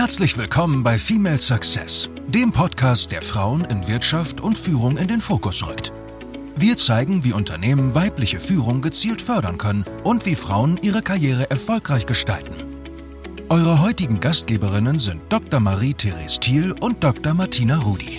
Herzlich willkommen bei Female Success, dem Podcast, der Frauen in Wirtschaft und Führung in den Fokus rückt. Wir zeigen, wie Unternehmen weibliche Führung gezielt fördern können und wie Frauen ihre Karriere erfolgreich gestalten. Eure heutigen Gastgeberinnen sind Dr. Marie-Therese Thiel und Dr. Martina Rudi.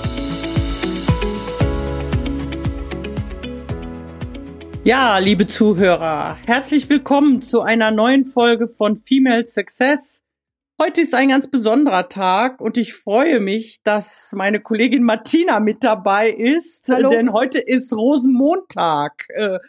Ja, liebe Zuhörer, herzlich willkommen zu einer neuen Folge von Female Success. Heute ist ein ganz besonderer Tag und ich freue mich, dass meine Kollegin Martina mit dabei ist. Hallo. Denn heute ist Rosenmontag.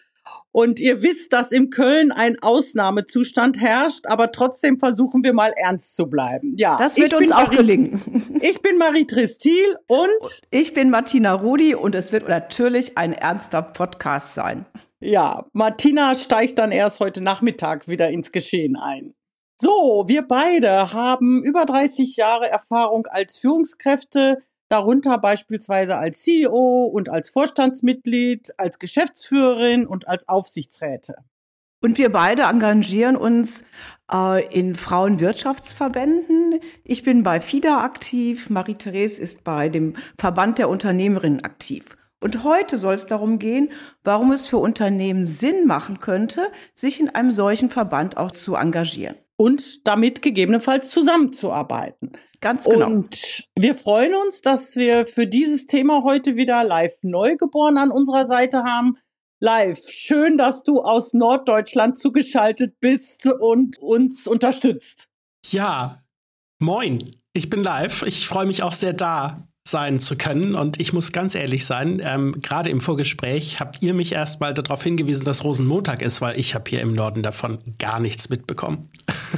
Und ihr wisst, dass in Köln ein Ausnahmezustand herrscht, aber trotzdem versuchen wir mal ernst zu bleiben. Ja, das wird uns auch gelingen. Ich bin Marie-Therese Thiel und ich bin Martina Rudi und es wird natürlich ein ernster Podcast sein. Ja, Martina steigt dann erst heute Nachmittag wieder ins Geschehen ein. So, wir beide haben über 30 Jahre Erfahrung als Führungskräfte, darunter beispielsweise als CEO und als Vorstandsmitglied, als Geschäftsführerin und als Aufsichtsräte. Und wir beide engagieren uns in Frauenwirtschaftsverbänden. Ich bin bei FIDA aktiv, Marie-Therese ist bei dem Verband der Unternehmerinnen aktiv. Und heute soll es darum gehen, warum es für Unternehmen Sinn machen könnte, sich in einem solchen Verband auch zu engagieren. Und damit gegebenenfalls zusammenzuarbeiten. Ganz genau. Und wir freuen uns, dass wir für dieses Thema heute wieder Live Neugeboren an unserer Seite haben. Live, schön, dass du aus Norddeutschland zugeschaltet bist und uns unterstützt. Ja, moin, ich bin Live. Ich freue mich auch sehr, da sein zu können. Und ich muss ganz ehrlich sein, gerade im Vorgespräch habt ihr mich erst mal darauf hingewiesen, dass Rosenmontag ist, weil ich habe hier im Norden davon gar nichts mitbekommen.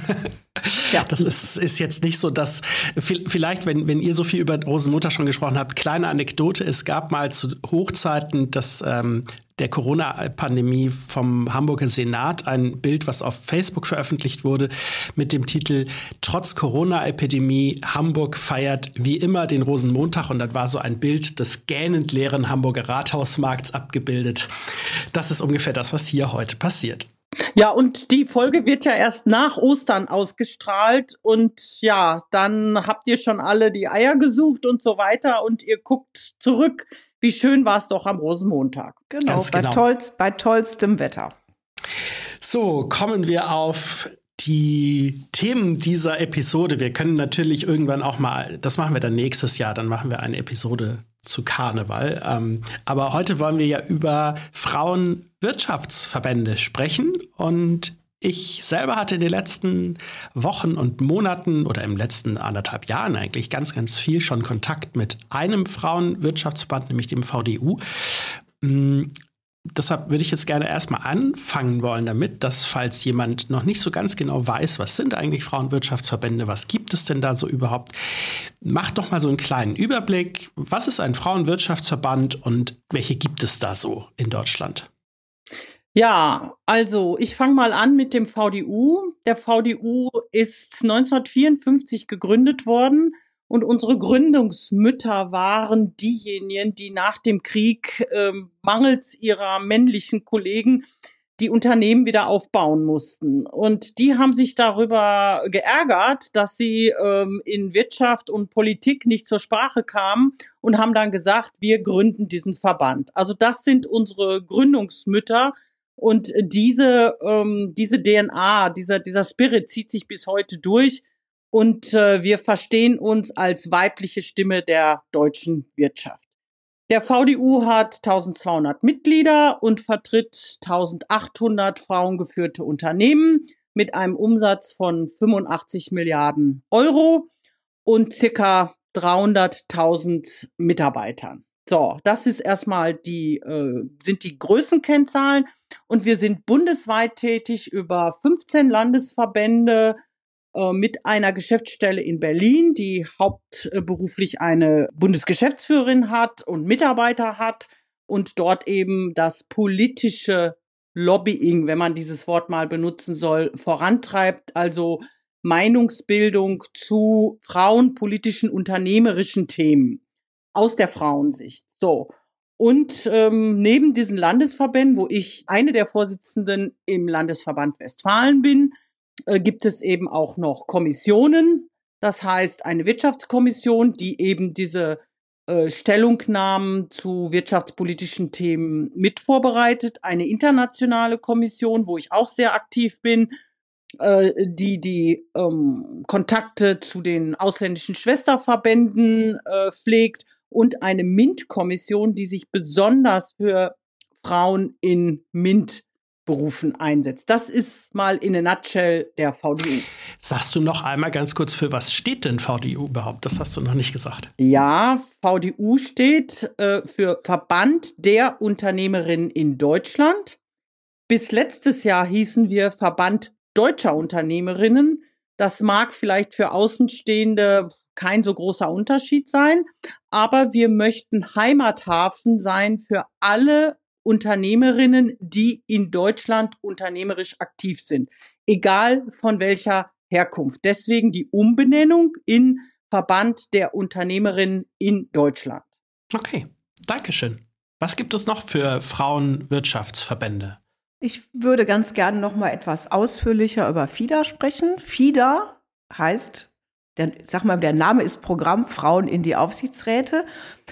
Ja. Das ist jetzt nicht so, dass vielleicht, wenn ihr so viel über Rosenmontag schon gesprochen habt, kleine Anekdote, es gab mal zu Hochzeiten der Corona-Pandemie vom Hamburger Senat ein Bild, was auf Facebook veröffentlicht wurde, mit dem Titel „Trotz Corona-Epidemie, Hamburg feiert wie immer den Rosenmontag“. Und dann war so ein Bild des gähnend leeren Hamburger Rathausmarkts abgebildet. Das ist ungefähr das, was hier heute passiert. Ja, und die Folge wird ja erst nach Ostern ausgestrahlt und ja, dann habt ihr schon alle die Eier gesucht und so weiter und ihr guckt zurück. Wie schön war es doch am Rosenmontag. Genau, bei tollstem Wetter. So, kommen wir auf die Themen dieser Episode. Wir können natürlich irgendwann auch mal, das machen wir dann nächstes Jahr, dann machen wir eine Episode zu Karneval. Aber heute wollen wir ja über Frauenwirtschaftsverbände sprechen. Und ich selber hatte in den letzten Wochen und Monaten oder im letzten 1,5 Jahren eigentlich ganz, ganz viel schon Kontakt mit einem Frauenwirtschaftsverband, nämlich dem VDU. Deshalb würde ich jetzt gerne erstmal anfangen wollen damit, dass, falls jemand noch nicht so ganz genau weiß, was sind eigentlich Frauenwirtschaftsverbände, was gibt es denn da so überhaupt, macht doch mal so einen kleinen Überblick. Was ist ein Frauenwirtschaftsverband und welche gibt es da so in Deutschland? Ja, also ich fange mal an mit dem VDU. Der VDU ist 1954 gegründet worden. Und unsere Gründungsmütter waren diejenigen, die nach dem Krieg mangels ihrer männlichen Kollegen die Unternehmen wieder aufbauen mussten. Und die haben sich darüber geärgert, dass sie in Wirtschaft und Politik nicht zur Sprache kamen und haben dann gesagt, wir gründen diesen Verband. Also das sind unsere Gründungsmütter. Und diese DNA, dieser Spirit zieht sich bis heute durch. Und wir verstehen uns als weibliche Stimme der deutschen Wirtschaft. Der VDU hat 1200 Mitglieder und vertritt 1800 frauengeführte Unternehmen mit einem Umsatz von 85 Milliarden Euro und circa 300.000 Mitarbeitern. So, das ist erstmal sind die Größenkennzahlen. Und wir sind bundesweit tätig über 15 Landesverbände, mit einer Geschäftsstelle in Berlin, die hauptberuflich eine Bundesgeschäftsführerin hat und Mitarbeiter hat und dort eben das politische Lobbying, wenn man dieses Wort mal benutzen soll, vorantreibt, also Meinungsbildung zu frauenpolitischen, unternehmerischen Themen aus der Frauensicht. So. Und neben diesen Landesverbänden, wo ich eine der Vorsitzenden im Landesverband Westfalen bin, gibt es eben auch noch Kommissionen, Das heißt, eine Wirtschaftskommission, die eben diese Stellungnahmen zu wirtschaftspolitischen Themen mit vorbereitet. Eine internationale Kommission, wo ich auch sehr aktiv bin, die Kontakte zu den ausländischen Schwesterverbänden pflegt, und eine MINT-Kommission, die sich besonders für Frauen in MINT-Berufen einsetzt. Das ist mal in a nutshell der VDU. Sagst du noch einmal ganz kurz, für was steht denn VDU überhaupt? Das hast du noch nicht gesagt. Ja, VDU steht für Verband der Unternehmerinnen in Deutschland. Bis letztes Jahr hießen wir Verband deutscher Unternehmerinnen. Das mag vielleicht für Außenstehende kein so großer Unterschied sein, aber wir möchten Heimathafen sein für alle Unternehmerinnen, die in Deutschland unternehmerisch aktiv sind, egal von welcher Herkunft. Deswegen die Umbenennung in Verband der Unternehmerinnen in Deutschland. Okay, Dankeschön. Was gibt es noch für Frauenwirtschaftsverbände? Ich würde ganz gerne noch mal etwas ausführlicher über FIDA sprechen. FIDA heißt, der Name ist Programm Frauen in die Aufsichtsräte.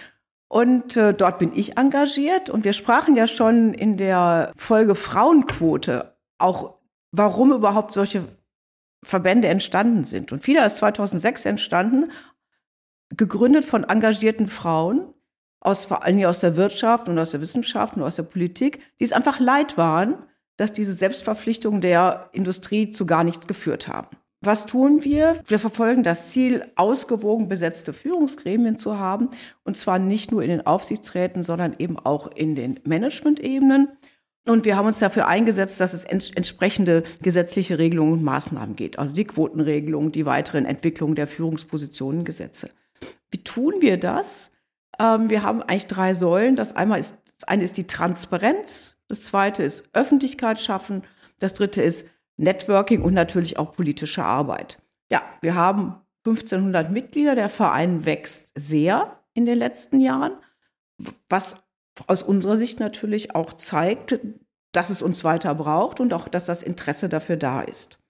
Und dort bin ich engagiert. Und wir sprachen ja schon in der Folge Frauenquote auch, warum überhaupt solche Verbände entstanden sind. Und FIDA ist 2006 entstanden, gegründet von engagierten Frauen, vor allem aus der Wirtschaft und aus der Wissenschaft und aus der Politik, die es einfach leid waren, dass diese Selbstverpflichtungen der Industrie zu gar nichts geführt haben. Was tun wir? Wir verfolgen das Ziel, ausgewogen besetzte Führungsgremien zu haben, und zwar nicht nur in den Aufsichtsräten, sondern eben auch in den Management-Ebenen. Und wir haben uns dafür eingesetzt, dass es entsprechende gesetzliche Regelungen und Maßnahmen gibt, also die Quotenregelung, die weiteren Entwicklungen der Führungspositionen, Gesetze. Wie tun wir das? Wir haben eigentlich 3 Säulen. Das eine ist die Transparenz, das zweite ist Öffentlichkeit schaffen, das dritte ist Networking und natürlich auch politische Arbeit. Ja, wir haben 1500 Mitglieder, der Verein wächst sehr in den letzten Jahren, was aus unserer Sicht natürlich auch zeigt, dass es uns weiter braucht und auch, dass das Interesse dafür da ist.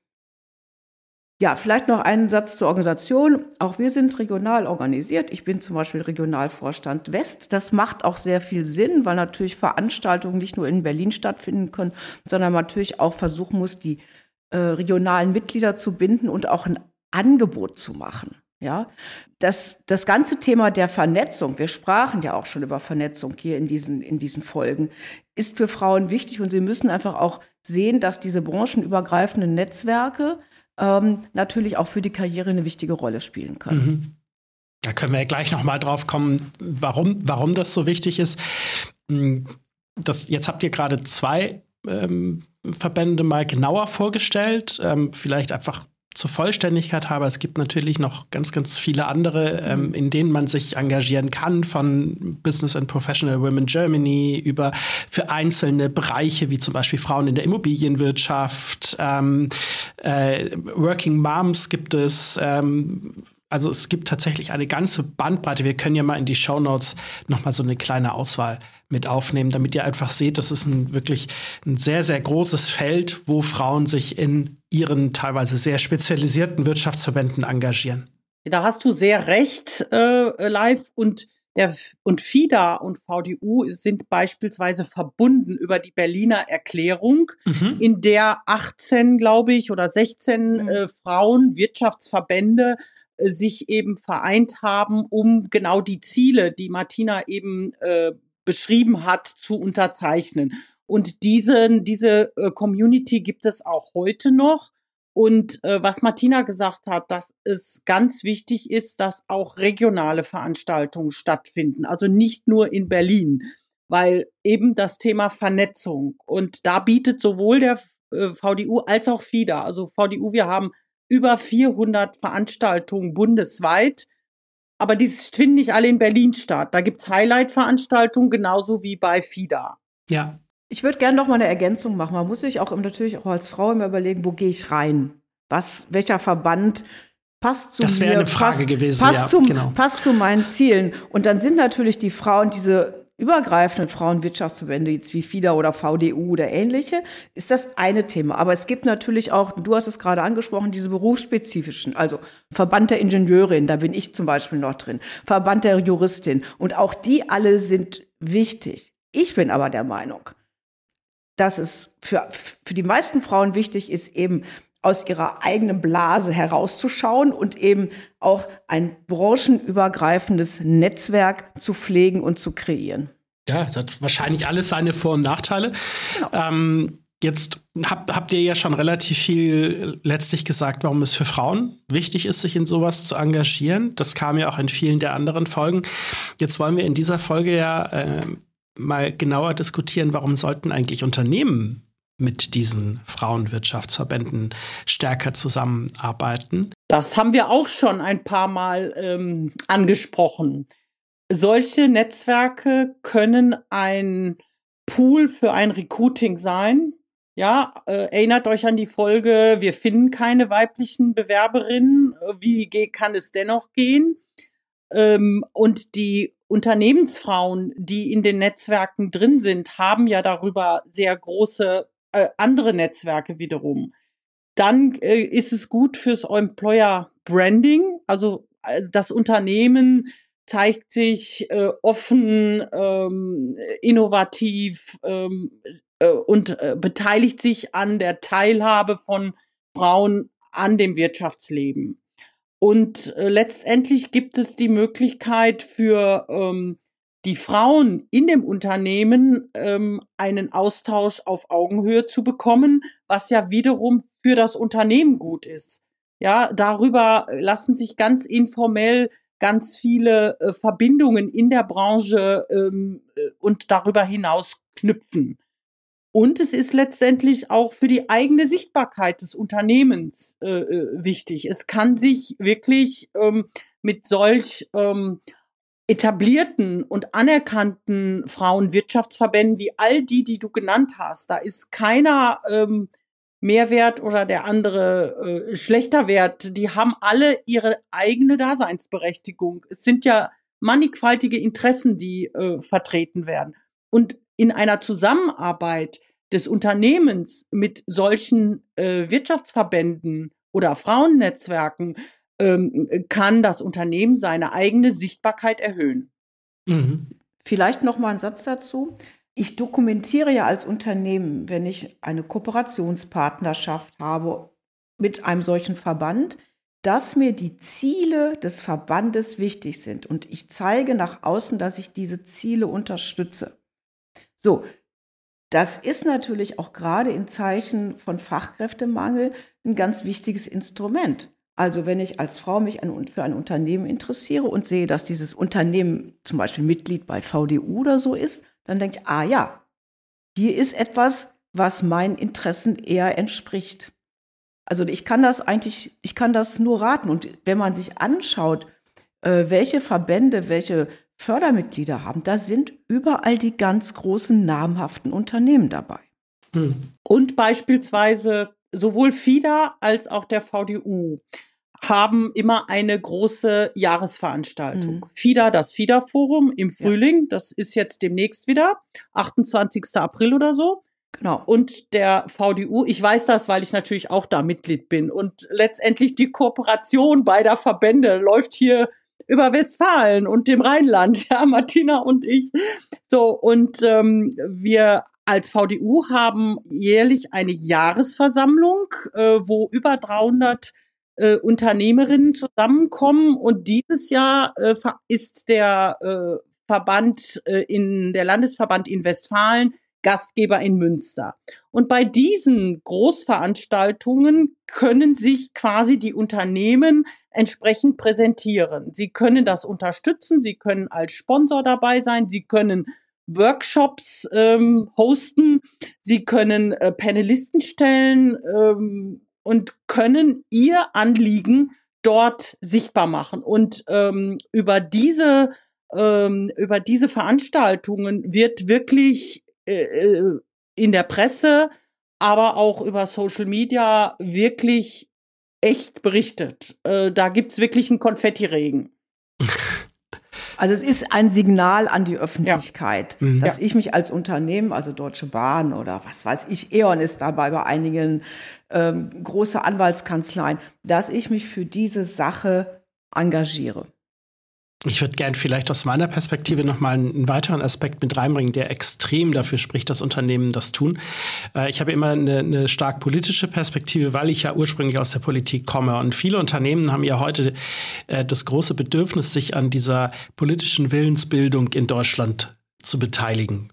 Ja, vielleicht noch einen Satz zur Organisation. Auch wir sind regional organisiert. Ich bin zum Beispiel Regionalvorstand West. Das macht auch sehr viel Sinn, weil natürlich Veranstaltungen nicht nur in Berlin stattfinden können, sondern man natürlich auch versuchen muss, die regionalen Mitglieder zu binden und auch ein Angebot zu machen. Ja, das ganze Thema der Vernetzung, wir sprachen ja auch schon über Vernetzung hier in diesen Folgen, ist für Frauen wichtig, und sie müssen einfach auch sehen, dass diese branchenübergreifenden Netzwerke natürlich auch für die Karriere eine wichtige Rolle spielen können. Mhm. Da können wir ja gleich noch mal drauf kommen, warum das so wichtig ist. Jetzt habt ihr gerade 2 Verbände mal genauer vorgestellt. Vielleicht einfach zur Vollständigkeit halber, es gibt natürlich noch ganz, ganz viele andere, in denen man sich engagieren kann, von Business and Professional Women Germany über für einzelne Bereiche, wie zum Beispiel Frauen in der Immobilienwirtschaft, Working Moms gibt es. Also es gibt tatsächlich eine ganze Bandbreite. Wir können ja mal in die Shownotes noch mal so eine kleine Auswahl mit aufnehmen, damit ihr einfach seht, das ist wirklich ein sehr, sehr großes Feld, wo Frauen sich in ihren teilweise sehr spezialisierten Wirtschaftsverbänden engagieren. Da hast du sehr recht, Live. Und FIDA und VDU sind beispielsweise verbunden über die Berliner Erklärung, in der 18, glaube ich, oder 16 Frauen, Wirtschaftsverbände sich eben vereint haben, um genau die Ziele, die Martina eben beschrieben hat, zu unterzeichnen. Und diese Community gibt es auch heute noch. Und was Martina gesagt hat, dass es ganz wichtig ist, dass auch regionale Veranstaltungen stattfinden. Also nicht nur in Berlin, weil eben das Thema Vernetzung. Und da bietet sowohl der VDU als auch FIDA, also VDU, wir haben über 400 Veranstaltungen bundesweit. Aber die finden nicht alle in Berlin statt. Da gibt's Highlight-Veranstaltungen, genauso wie bei FIDA. Ja. Ich würde gerne noch mal eine Ergänzung machen. Man muss sich auch natürlich auch als Frau immer überlegen, wo gehe ich rein? Welcher Verband passt zu mir? Das wäre eine Frage gewesen. Passt zu meinen Zielen. Und dann sind natürlich die Frauen, diese übergreifenden Frauenwirtschaftsverbände, jetzt wie FIDA oder VDU oder ähnliche, ist das eine Thema. Aber es gibt natürlich auch, du hast es gerade angesprochen, diese berufsspezifischen, also Verband der Ingenieurin, da bin ich zum Beispiel noch drin, Verband der Juristin. Und auch die alle sind wichtig. Ich bin aber der Meinung, dass es für die meisten Frauen wichtig ist, eben aus ihrer eigenen Blase herauszuschauen und eben auch ein branchenübergreifendes Netzwerk zu pflegen und zu kreieren. Ja, das hat wahrscheinlich alles seine Vor- und Nachteile. Genau. Jetzt habt ihr ja schon relativ viel letztlich gesagt, warum es für Frauen wichtig ist, sich in sowas zu engagieren. Das kam ja auch in vielen der anderen Folgen. Jetzt wollen wir in dieser Folge ja mal genauer diskutieren, warum sollten eigentlich Unternehmen mit diesen Frauenwirtschaftsverbänden stärker zusammenarbeiten? Das haben wir auch schon ein paar Mal angesprochen. Solche Netzwerke können ein Pool für ein Recruiting sein. Ja, erinnert euch an die Folge, wir finden keine weiblichen Bewerberinnen. Wie kann es dennoch gehen? Und die Unternehmensfrauen, die in den Netzwerken drin sind, haben ja darüber sehr große andere Netzwerke wiederum. Dann ist es gut fürs Employer Branding. Also das Unternehmen zeigt sich offen, innovativ und beteiligt sich an der Teilhabe von Frauen an dem Wirtschaftsleben. Und letztendlich gibt es die Möglichkeit für die Frauen in dem Unternehmen einen Austausch auf Augenhöhe zu bekommen, was ja wiederum für das Unternehmen gut ist. Ja, darüber lassen sich ganz informell ganz viele Verbindungen in der Branche und darüber hinaus knüpfen. Und es ist letztendlich auch für die eigene Sichtbarkeit des Unternehmens wichtig. Es kann sich wirklich mit solch etablierten und anerkannten Frauenwirtschaftsverbänden wie all die du genannt hast, da ist keiner Mehrwert oder der andere schlechter Wert. Die haben alle ihre eigene Daseinsberechtigung. Es sind ja mannigfaltige Interessen, die vertreten werden. Und in einer Zusammenarbeit des Unternehmens mit solchen Wirtschaftsverbänden oder Frauennetzwerken kann das Unternehmen seine eigene Sichtbarkeit erhöhen. Mhm. Vielleicht noch mal ein Satz dazu. Ich dokumentiere ja als Unternehmen, wenn ich eine Kooperationspartnerschaft habe mit einem solchen Verband, dass mir die Ziele des Verbandes wichtig sind. Und ich zeige nach außen, dass ich diese Ziele unterstütze. So, das ist natürlich auch gerade in Zeichen von Fachkräftemangel ein ganz wichtiges Instrument. Also wenn ich als Frau mich für ein Unternehmen interessiere und sehe, dass dieses Unternehmen zum Beispiel Mitglied bei VDU oder so ist, dann denke ich, ja, hier ist etwas, was meinen Interessen eher entspricht. Also ich kann das nur raten. Und wenn man sich anschaut, welche Verbände, welche Fördermitglieder haben, da sind überall die ganz großen namhaften Unternehmen dabei. Und beispielsweise sowohl FIDA als auch der VDU haben immer eine große Jahresveranstaltung. FIDA, das FIDA-Forum im Frühling, das ist jetzt demnächst wieder, 28. April oder so. Genau. Und der VDU, ich weiß das, weil ich natürlich auch da Mitglied bin. Und letztendlich die Kooperation beider Verbände läuft hier über Westfalen und dem Rheinland, ja, Martina und ich. So, und wir als VDU haben jährlich eine Jahresversammlung, wo über 300 Unternehmerinnen zusammenkommen. Und dieses Jahr ist der der Landesverband in Westfalen Gastgeber in Münster. Und bei diesen Großveranstaltungen können sich quasi die Unternehmen entsprechend präsentieren. Sie können das unterstützen, sie können als Sponsor dabei sein, sie können Workshops hosten, sie können Panelisten stellen und können ihr Anliegen dort sichtbar machen. Und über diese Veranstaltungen wird wirklich in der Presse, aber auch über Social Media wirklich echt berichtet. Da gibt's wirklich einen Konfettiregen. Also es ist ein Signal an die Öffentlichkeit, dass ich mich als Unternehmen, also Deutsche Bahn oder was weiß ich, E.ON ist dabei bei einigen große Anwaltskanzleien, dass ich mich für diese Sache engagiere. Ich würde gern vielleicht aus meiner Perspektive noch mal einen weiteren Aspekt mit reinbringen, der extrem dafür spricht, dass Unternehmen das tun. Ich habe immer eine stark politische Perspektive, weil ich ja ursprünglich aus der Politik komme. Und viele Unternehmen haben ja heute das große Bedürfnis, sich an dieser politischen Willensbildung in Deutschland zu beteiligen.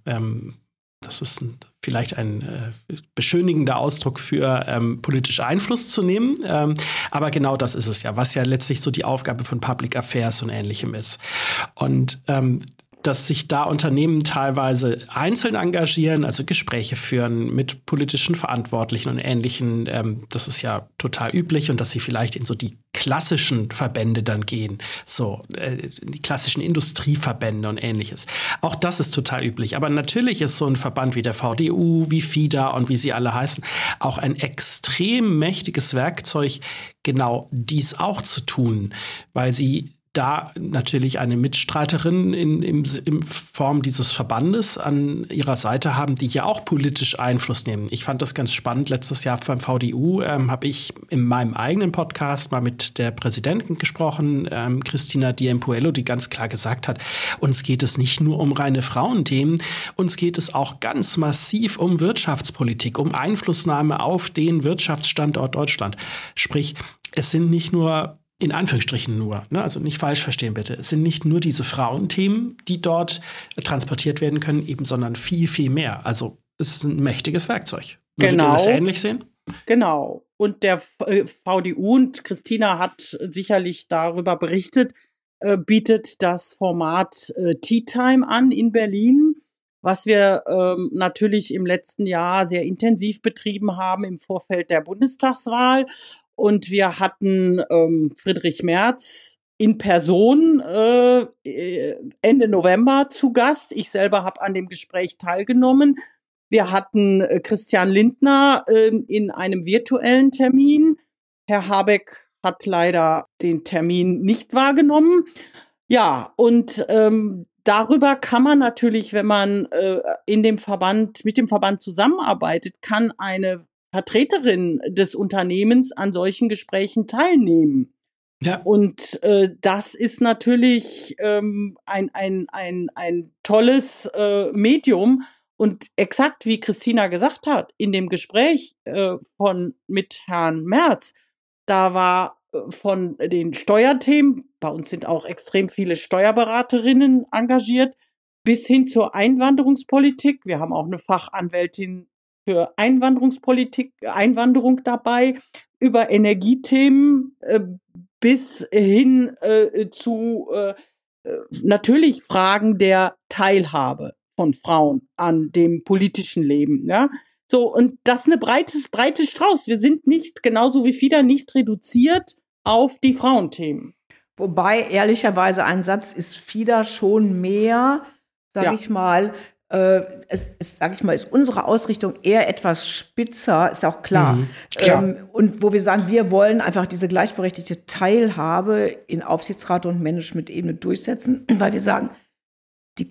Das ist vielleicht ein beschönigender Ausdruck für politisch Einfluss zu nehmen. Aber genau das ist es ja, was ja letztlich so die Aufgabe von Public Affairs und Ähnlichem ist. Und dass sich da Unternehmen teilweise einzeln engagieren, also Gespräche führen mit politischen Verantwortlichen und Ähnlichen, das ist ja total üblich, und dass sie vielleicht in so die klassischen Verbände dann gehen, so die klassischen Industrieverbände und Ähnliches. Auch das ist total üblich. Aber natürlich ist so ein Verband wie der VDU, wie FIDA und wie sie alle heißen, auch ein extrem mächtiges Werkzeug, genau dies auch zu tun, weil sie da natürlich eine Mitstreiterin in Form dieses Verbandes an ihrer Seite haben, die ja auch politisch Einfluss nehmen. Ich fand das ganz spannend. Letztes Jahr beim VDU habe ich in meinem eigenen Podcast mal mit der Präsidentin gesprochen, Christina Diempuello, die ganz klar gesagt hat, uns geht es nicht nur um reine Frauenthemen, uns geht es auch ganz massiv um Wirtschaftspolitik, um Einflussnahme auf den Wirtschaftsstandort Deutschland. Sprich, es sind nicht nur in Anführungsstrichen nur, ne? Also nicht falsch verstehen bitte. Es sind nicht nur diese Frauenthemen, die dort transportiert werden können, eben, sondern viel, viel mehr. Also es ist ein mächtiges Werkzeug. Würdet ihr das ähnlich sehen? Genau. Und der VDU, und Christina hat sicherlich darüber berichtet, bietet das Format Tea Time an in Berlin, was wir natürlich im letzten Jahr sehr intensiv betrieben haben im Vorfeld der Bundestagswahl. Und wir hatten Friedrich Merz in Person Ende November zu Gast. Ich selber habe an dem Gespräch teilgenommen. Wir hatten Christian Lindner in einem virtuellen Termin. Herr Habeck hat leider den Termin nicht wahrgenommen. Ja, und darüber kann man natürlich, wenn man mit dem Verband zusammenarbeitet, kann eine Vertreterin des Unternehmens an solchen Gesprächen teilnehmen. Ja. Und das ist natürlich ein tolles Medium. Und exakt wie Christina gesagt hat, in dem Gespräch mit Herrn Merz, da war von den Steuerthemen, bei uns sind auch extrem viele Steuerberaterinnen engagiert, bis hin zur Einwanderungspolitik. Wir haben auch eine Fachanwältin für Einwanderung dabei, über Energiethemen bis hin zu natürlich Fragen der Teilhabe von Frauen an dem politischen Leben. Ja? So, und das ist eine breites Strauß. Wir sind nicht, genauso wie FIDA, nicht reduziert auf die Frauenthemen. Wobei, ehrlicherweise, ein Satz ist FIDA schon mehr, sage ich mal, ist unsere Ausrichtung eher etwas spitzer, ist auch klar. Und wo wir sagen, wir wollen einfach diese gleichberechtigte Teilhabe in Aufsichtsrat und Management-Ebene durchsetzen, weil wir sagen, die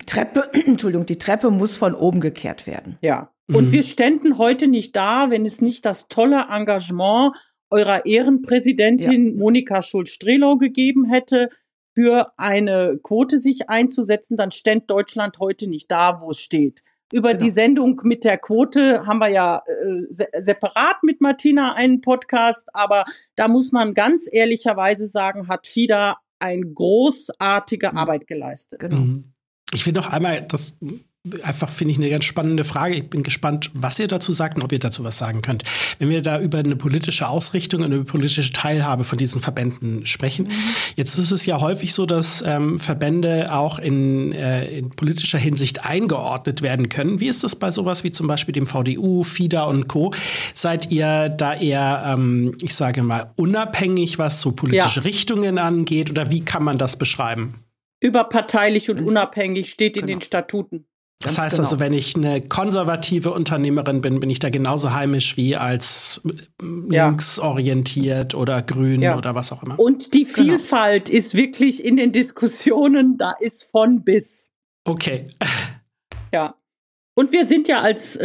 Treppe muss von oben gekehrt werden. Ja. Und wir ständen heute nicht da, wenn es nicht das tolle Engagement eurer Ehrenpräsidentin Monika Schulz-Strehlau gegeben hätte, für eine Quote sich einzusetzen, dann stände Deutschland heute nicht da, wo es steht. Über die Sendung mit der Quote haben wir ja separat mit Martina einen Podcast, aber da muss man ganz ehrlicherweise sagen, hat FIDA eine großartige Arbeit geleistet. Genau. Ich will noch einmal, das einfach finde ich eine ganz spannende Frage. Ich bin gespannt, was ihr dazu sagt und ob ihr dazu was sagen könnt. Wenn wir da über eine politische Ausrichtung und eine politische Teilhabe von diesen Verbänden sprechen. Jetzt ist es ja häufig so, dass Verbände auch in politischer Hinsicht eingeordnet werden können. Wie ist das bei sowas wie zum Beispiel dem VDU, FIDA und Co.? Seid ihr da eher, ich sage mal, unabhängig, was so politische Richtungen angeht? Oder wie kann man das beschreiben? Überparteilich und unabhängig steht in den Statuten. Das heißt also, wenn ich eine konservative Unternehmerin bin, bin ich da genauso heimisch wie als linksorientiert oder grün oder was auch immer. Und die Vielfalt ist wirklich in den Diskussionen, da ist von bis. Okay. Ja. Und wir sind ja als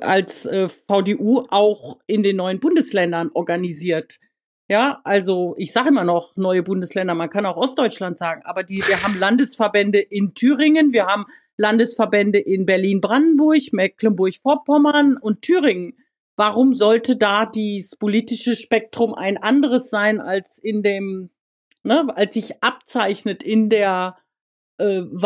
VDU auch in den neuen Bundesländern organisiert. Ja, also ich sage immer noch neue Bundesländer, man kann auch Ostdeutschland sagen, aber wir haben Landesverbände in Thüringen, wir haben Landesverbände in Berlin-Brandenburg, Mecklenburg-Vorpommern und Thüringen. Warum sollte da das politische Spektrum ein anderes sein als in dem, als sich abzeichnet in der in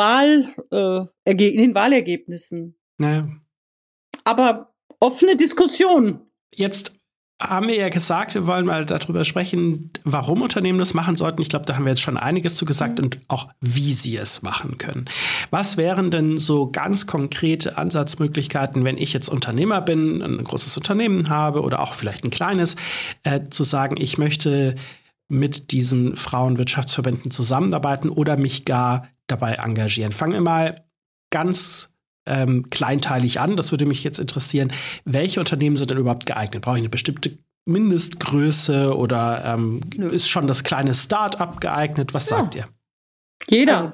den Wahlergebnissen? Naja. Aber offene Diskussion. Jetzt haben wir ja gesagt, wir wollen mal darüber sprechen, warum Unternehmen das machen sollten. Ich glaube, da haben wir jetzt schon einiges zu gesagt und auch, wie sie es machen können. Was wären denn so ganz konkrete Ansatzmöglichkeiten, wenn ich jetzt Unternehmer bin, ein großes Unternehmen habe oder auch vielleicht ein kleines, zu sagen, ich möchte mit diesen Frauenwirtschaftsverbänden zusammenarbeiten oder mich gar dabei engagieren? Fangen wir mal ganz kleinteilig an. Das würde mich jetzt interessieren. Welche Unternehmen sind denn überhaupt geeignet? Brauche ich eine bestimmte Mindestgröße oder ist schon das kleine Start-up geeignet? Was sagt ihr? Jeder,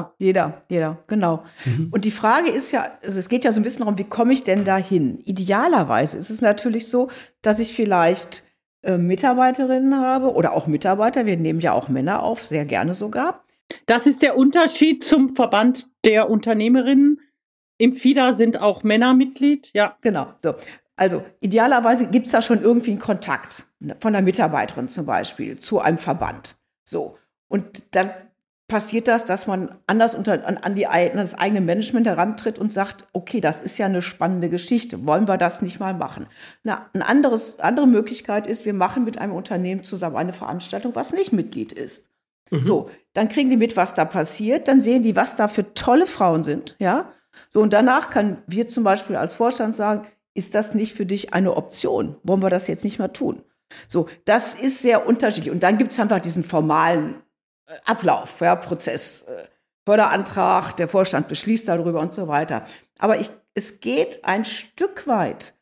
genau. Und die Frage ist ja, also es geht ja so ein bisschen darum, wie komme ich denn dahin? Idealerweise ist es natürlich so, dass ich vielleicht Mitarbeiterinnen habe oder auch Mitarbeiter. Wir nehmen ja auch Männer auf, sehr gerne sogar. Das ist der Unterschied zum Verband der Unternehmerinnen. Im FIDA sind auch Männer Mitglied, ja. Genau. So. Also idealerweise gibt es da schon irgendwie einen Kontakt von einer Mitarbeiterin zum Beispiel zu einem Verband. So. Und dann passiert das, dass man anders an das eigene Management herantritt und sagt, okay, das ist ja eine spannende Geschichte, wollen wir das nicht mal machen? Eine andere Möglichkeit ist, wir machen mit einem Unternehmen zusammen eine Veranstaltung, was nicht Mitglied ist. So, dann kriegen die mit, was da passiert, dann sehen die, was da für tolle Frauen sind, ja. So, und danach können wir zum Beispiel als Vorstand sagen, ist das nicht für dich eine Option? Wollen wir das jetzt nicht mehr tun? So, das ist sehr unterschiedlich. Und dann gibt es einfach diesen formalen Ablauf, Prozess, Förderantrag, der Vorstand beschließt darüber und so weiter. Aber es geht ein Stück weit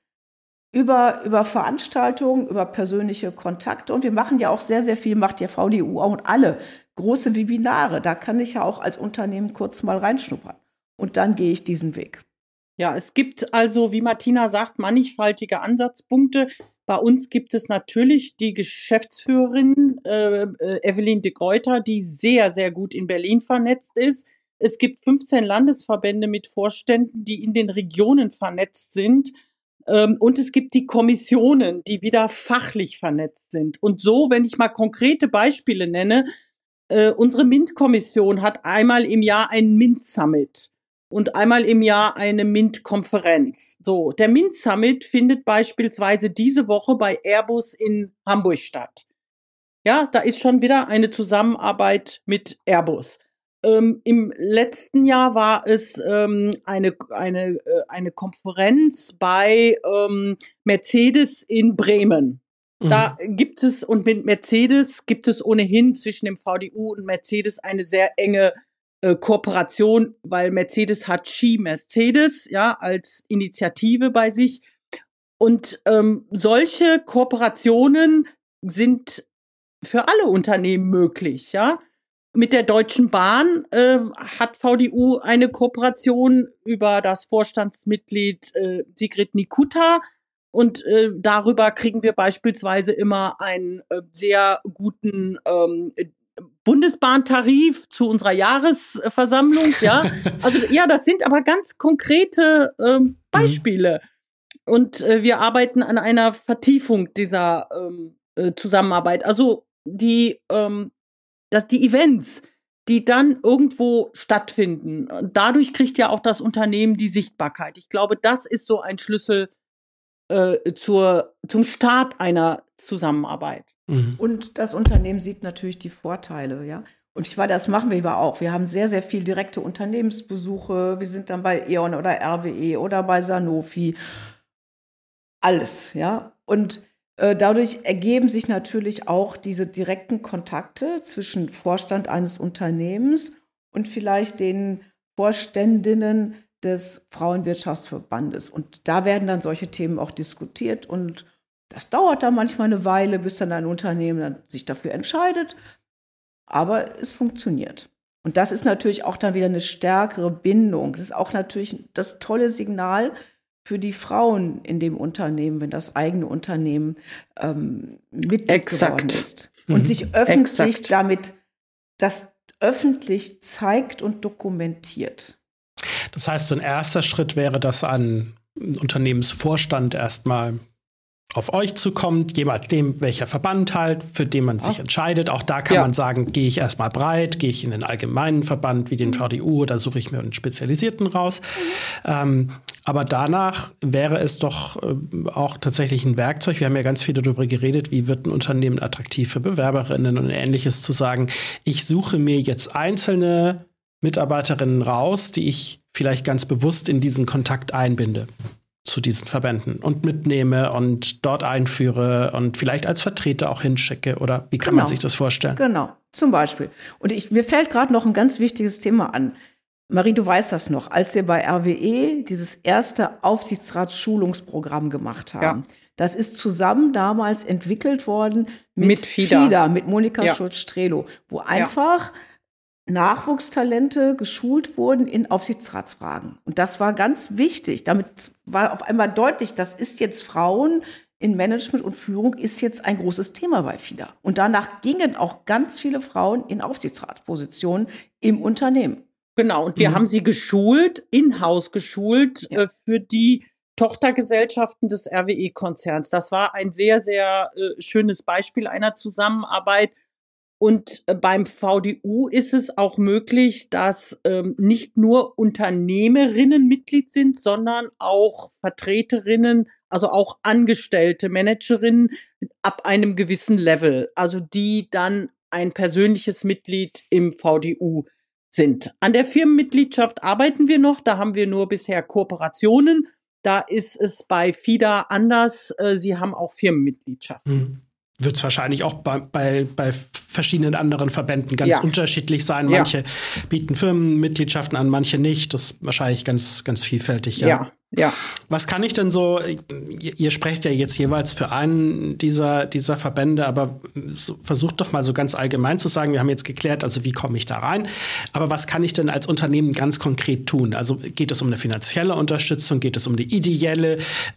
über Veranstaltungen, über persönliche Kontakte. Und wir machen ja auch sehr, sehr viel, macht ja VDU auch und alle große Webinare. Da kann ich ja auch als Unternehmen kurz mal reinschnuppern. Und dann gehe ich diesen Weg. Ja, es gibt also, wie Martina sagt, mannigfaltige Ansatzpunkte. Bei uns gibt es natürlich die Geschäftsführerin Evelyn de Gruyter, die sehr, sehr gut in Berlin vernetzt ist. Es gibt 15 Landesverbände mit Vorständen, die in den Regionen vernetzt sind. Und es gibt die Kommissionen, die wieder fachlich vernetzt sind. Und so, wenn ich mal konkrete Beispiele nenne, unsere MINT-Kommission hat einmal im Jahr einen MINT-Summit und einmal im Jahr eine MINT-Konferenz. So, der MINT-Summit findet beispielsweise diese Woche bei Airbus in Hamburg statt. Ja, da ist schon wieder eine Zusammenarbeit mit Airbus. Im letzten Jahr war es eine Konferenz bei Mercedes in Bremen. Da gibt es, und mit Mercedes gibt es ohnehin zwischen dem VDU und Mercedes eine sehr enge Kooperation, weil Mercedes hat Ski Mercedes, ja, als Initiative bei sich. Und solche Kooperationen sind für alle Unternehmen möglich, ja. Mit der Deutschen Bahn hat VDU eine Kooperation über das Vorstandsmitglied Sigrid Nikuta. Und darüber kriegen wir beispielsweise immer einen sehr guten Bundesbahntarif zu unserer Jahresversammlung. Ja, also ja, das sind aber ganz konkrete Beispiele. Und wir arbeiten an einer Vertiefung dieser Zusammenarbeit. Also die Events, die dann irgendwo stattfinden. Und dadurch kriegt ja auch das Unternehmen die Sichtbarkeit. Ich glaube, das ist so ein Schlüssel zum Start einer Zusammenarbeit. Und das Unternehmen sieht natürlich die Vorteile, ja. Und das machen wir aber auch. Wir haben sehr, sehr viel direkte Unternehmensbesuche. Wir sind dann bei E.ON oder RWE oder bei Sanofi. Alles, ja. Und dadurch ergeben sich natürlich auch diese direkten Kontakte zwischen Vorstand eines Unternehmens und vielleicht den Vorständinnen des Frauenwirtschaftsverbandes. Und da werden dann solche Themen auch diskutiert. Und das dauert dann manchmal eine Weile, bis dann ein Unternehmen dann sich dafür entscheidet. Aber es funktioniert. Und das ist natürlich auch dann wieder eine stärkere Bindung. Das ist auch natürlich das tolle Signal für die Frauen in dem Unternehmen, wenn das eigene Unternehmen Mitglied geworden ist. Und sich öffentlich damit das öffentlich zeigt und dokumentiert. Das heißt, so ein erster Schritt wäre, dass ein Unternehmensvorstand erstmal auf euch zukommt, je nachdem, welcher Verband halt, für den man sich entscheidet. Auch da kann man sagen, gehe ich erstmal breit, gehe ich in den allgemeinen Verband wie den VDU oder suche ich mir einen spezialisierten raus. Aber danach wäre es doch auch tatsächlich ein Werkzeug. Wir haben ja ganz viel darüber geredet, wie wird ein Unternehmen attraktiv für Bewerberinnen und Ähnliches, zu sagen, ich suche mir jetzt einzelne Mitarbeiterinnen raus, die ich vielleicht ganz bewusst in diesen Kontakt einbinde zu diesen Verbänden und mitnehme und dort einführe und vielleicht als Vertreter auch hinschicke. Oder wie kann man sich das vorstellen? Genau, zum Beispiel. Und mir fällt gerade noch ein ganz wichtiges Thema an. Marie, du weißt das noch, als wir bei RWE dieses erste Aufsichtsratsschulungsprogramm gemacht haben. Ja. Das ist zusammen damals entwickelt worden mit FIDA, mit Monika Schulz-Strelo, wo einfach Nachwuchstalente geschult wurden in Aufsichtsratsfragen. Und das war ganz wichtig. Damit war auf einmal deutlich, das ist jetzt Frauen in Management und Führung ist jetzt ein großes Thema bei FIDA. Und danach gingen auch ganz viele Frauen in Aufsichtsratspositionen im Unternehmen. Genau, und wir haben sie geschult, in-house geschult, für die Tochtergesellschaften des RWE-Konzerns. Das war ein sehr, sehr schönes Beispiel einer Zusammenarbeit. Und beim VDU ist es auch möglich, dass nicht nur Unternehmerinnen Mitglied sind, sondern auch Vertreterinnen, also auch angestellte Managerinnen ab einem gewissen Level, also die dann ein persönliches Mitglied im VDU sind. An der Firmenmitgliedschaft arbeiten wir noch, da haben wir nur bisher Kooperationen. Da ist es bei FIDA anders, sie haben auch Firmenmitgliedschaften. Wird es wahrscheinlich auch bei verschiedenen anderen Verbänden ganz unterschiedlich sein. Manche bieten Firmenmitgliedschaften an, manche nicht. Das ist wahrscheinlich ganz, ganz vielfältig. Ja. Was kann ich denn so, ihr sprecht ja jetzt jeweils für einen dieser Verbände, aber versucht doch mal so ganz allgemein zu sagen, wir haben jetzt geklärt, also wie komme ich da rein, aber was kann ich denn als Unternehmen ganz konkret tun? Also geht es um eine finanzielle Unterstützung, geht es um die ideelle?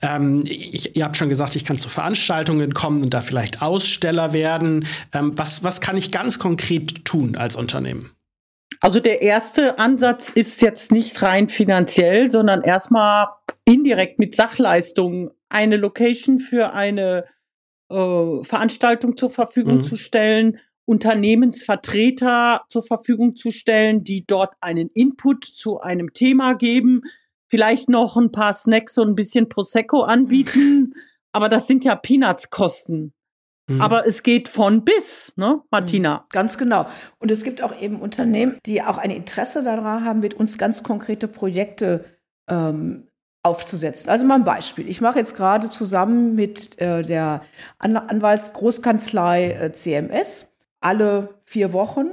Ihr habt schon gesagt, ich kann zu Veranstaltungen kommen und da vielleicht Aussteller werden. Was kann ich ganz konkret tun als Unternehmen? Also der erste Ansatz ist jetzt nicht rein finanziell, sondern erstmal indirekt mit Sachleistungen eine Location für eine Veranstaltung zur Verfügung zu stellen, Unternehmensvertreter zur Verfügung zu stellen, die dort einen Input zu einem Thema geben, vielleicht noch ein paar Snacks und ein bisschen Prosecco anbieten, aber das sind ja Peanuts-Kosten. Aber es geht von bis, ne, Martina? Ganz genau. Und es gibt auch eben Unternehmen, die auch ein Interesse daran haben, mit uns ganz konkrete Projekte aufzusetzen. Also mal ein Beispiel. Ich mache jetzt gerade zusammen mit der Anwaltsgroßkanzlei CMS alle 4 Wochen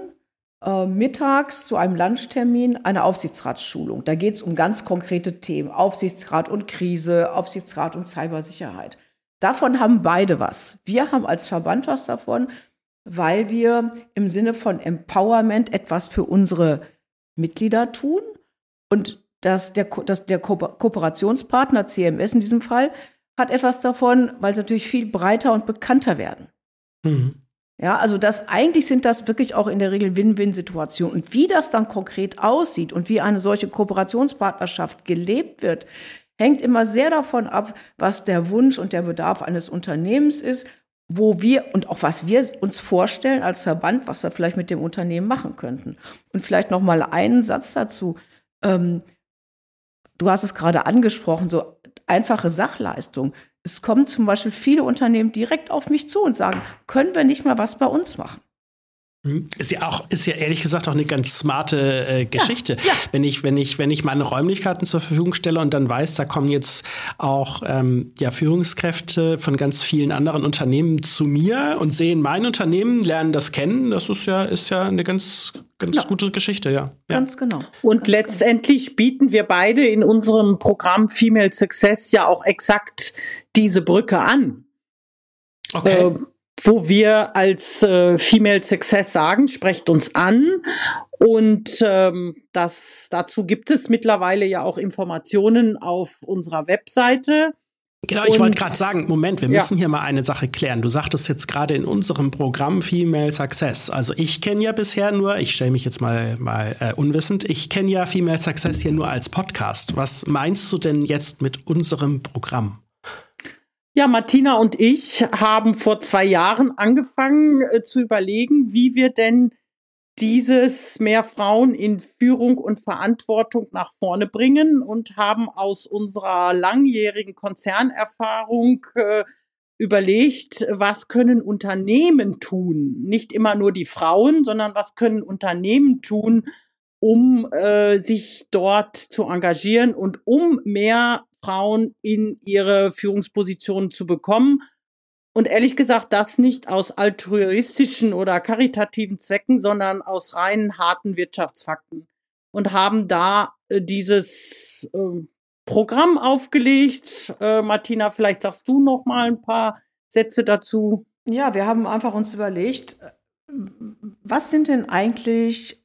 mittags zu einem Lunchtermin eine Aufsichtsratsschulung. Da geht es um ganz konkrete Themen. Aufsichtsrat und Krise, Aufsichtsrat und Cybersicherheit. Davon haben beide was. Wir haben als Verband was davon, weil wir im Sinne von Empowerment etwas für unsere Mitglieder tun und der Kooperationspartner CMS in diesem Fall hat etwas davon, weil sie natürlich viel breiter und bekannter werden. Ja, also eigentlich sind das wirklich auch in der Regel Win-Win-Situationen. Und wie das dann konkret aussieht und wie eine solche Kooperationspartnerschaft gelebt wird, hängt immer sehr davon ab, was der Wunsch und der Bedarf eines Unternehmens ist, wo wir und auch was wir uns vorstellen als Verband, was wir vielleicht mit dem Unternehmen machen könnten. Und vielleicht noch mal einen Satz dazu. Du hast es gerade angesprochen, so einfache Sachleistung. Es kommen zum Beispiel viele Unternehmen direkt auf mich zu und sagen, können wir nicht mal was bei uns machen? Ist ja ehrlich gesagt auch eine ganz smarte Geschichte. Ja. Wenn ich meine Räumlichkeiten zur Verfügung stelle und dann weiß, da kommen jetzt auch Führungskräfte von ganz vielen anderen Unternehmen zu mir und sehen mein Unternehmen, lernen das kennen, das ist ja eine ganz gute Geschichte, ja. Ganz genau. Und letztendlich bieten wir beide in unserem Programm Female Success ja auch exakt diese Brücke an. Okay. Wo wir als Female Success sagen, sprecht uns an. Und dazu gibt es mittlerweile ja auch Informationen auf unserer Webseite. Genau, ich wollte gerade sagen, Moment, wir müssen hier mal eine Sache klären. Du sagtest jetzt gerade in unserem Programm Female Success. Also ich kenne ja bisher nur, ich stelle mich jetzt mal unwissend, ich kenne ja Female Success hier nur als Podcast. Was meinst du denn jetzt mit unserem Programm? Ja, Martina und ich haben vor 2 Jahren angefangen zu überlegen, wie wir denn dieses mehr Frauen in Führung und Verantwortung nach vorne bringen und haben aus unserer langjährigen Konzernerfahrung überlegt, was können Unternehmen tun? Nicht immer nur die Frauen, sondern was können Unternehmen tun, um sich dort zu engagieren und um mehr Frauen in ihre Führungspositionen zu bekommen. Und ehrlich gesagt, das nicht aus altruistischen oder karitativen Zwecken, sondern aus reinen harten Wirtschaftsfakten. Und haben da dieses Programm aufgelegt. Martina, vielleicht sagst du noch mal ein paar Sätze dazu. Ja, wir haben einfach uns überlegt, was sind denn eigentlich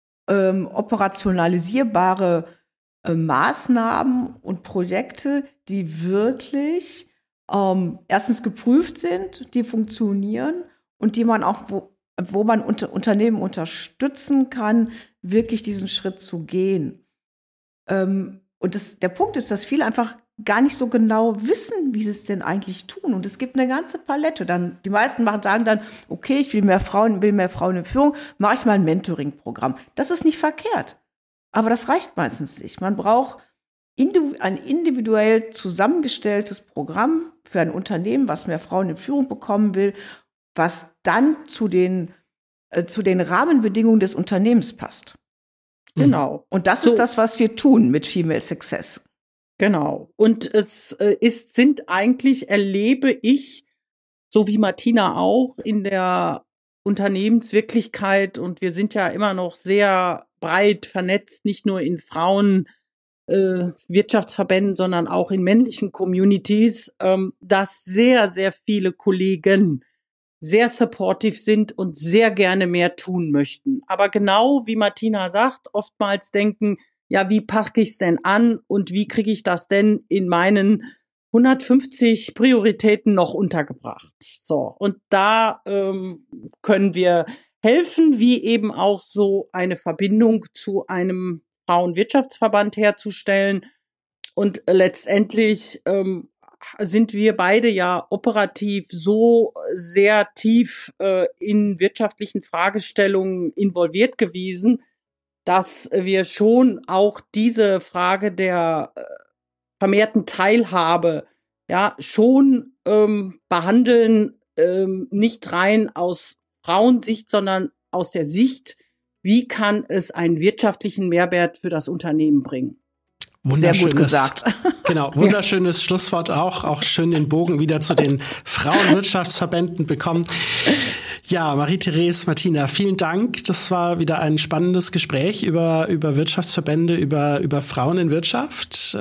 operationalisierbare Maßnahmen und Projekte, die wirklich erstens geprüft sind, die funktionieren und die man auch, wo man Unternehmen unterstützen kann, wirklich diesen Schritt zu gehen. Und der Punkt ist, dass viele einfach gar nicht so genau wissen, wie sie es denn eigentlich tun. Und es gibt eine ganze Palette. Die meisten sagen dann, okay, ich will mehr Frauen in Führung, mache ich mal ein Mentoring-Programm. Das ist nicht verkehrt. Aber das reicht meistens nicht. Man braucht ein individuell zusammengestelltes Programm für ein Unternehmen, was mehr Frauen in Führung bekommen will, was dann zu den Rahmenbedingungen des Unternehmens passt. Genau. Und das ist das, was wir tun mit Female Success. Genau. Und es sind eigentlich, erlebe ich, so wie Martina auch, in der Unternehmenswirklichkeit, und wir sind ja immer noch sehr breit vernetzt, nicht nur in Wirtschaftsverbänden, sondern auch in männlichen Communities, dass sehr, sehr viele Kollegen sehr supportive sind und sehr gerne mehr tun möchten. Aber genau wie Martina sagt, oftmals denken, ja, wie packe ich es denn an und wie kriege ich das denn in meinen 150 Prioritäten noch untergebracht? So, und da können wir helfen, wie eben auch so eine Verbindung zu einem Frauenwirtschaftsverband herzustellen. Und letztendlich sind wir beide ja operativ so sehr tief in wirtschaftlichen Fragestellungen involviert gewesen, dass wir schon auch diese Frage der vermehrten Teilhabe schon behandeln, nicht rein aus Frauensicht, sondern aus der Sicht, wie kann es einen wirtschaftlichen Mehrwert für das Unternehmen bringen. Sehr gut gesagt. Genau, wunderschönes Schlusswort auch schön den Bogen wieder zu den Frauenwirtschaftsverbänden bekommen. Ja, Marie-Therese, Martina, vielen Dank. Das war wieder ein spannendes Gespräch über Wirtschaftsverbände, über Frauen in Wirtschaft.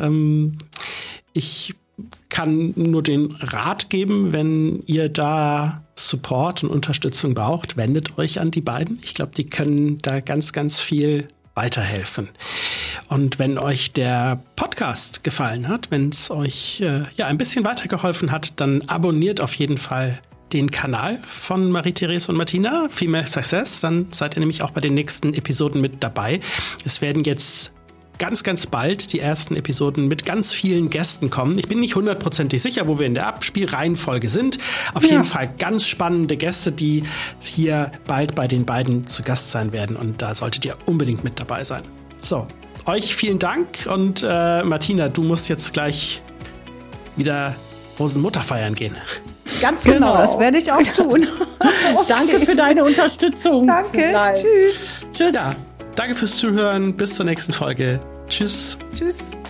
Ich kann nur den Rat geben, wenn ihr da Support und Unterstützung braucht, wendet euch an die beiden. Ich glaube, die können da ganz, ganz viel weiterhelfen. Und wenn euch der Podcast gefallen hat, wenn es euch ein bisschen weitergeholfen hat, dann abonniert auf jeden Fall den Kanal von Marie-Therese und Martina, Female Success. Dann seid ihr nämlich auch bei den nächsten Episoden mit dabei. Es werden jetzt ganz, ganz bald die ersten Episoden mit ganz vielen Gästen kommen. Ich bin nicht 100% sicher, wo wir in der Abspielreihenfolge sind. Auf jeden Fall ganz spannende Gäste, die hier bald bei den beiden zu Gast sein werden. Und da solltet ihr unbedingt mit dabei sein. So, euch vielen Dank. Und Martina, du musst jetzt gleich wieder Rosenmutter feiern gehen. Ganz genau, das werde ich auch tun. Danke für deine Unterstützung. Danke, tschüss. Tschüss. Ja, danke fürs Zuhören, bis zur nächsten Folge. Tschüss. Tschüss.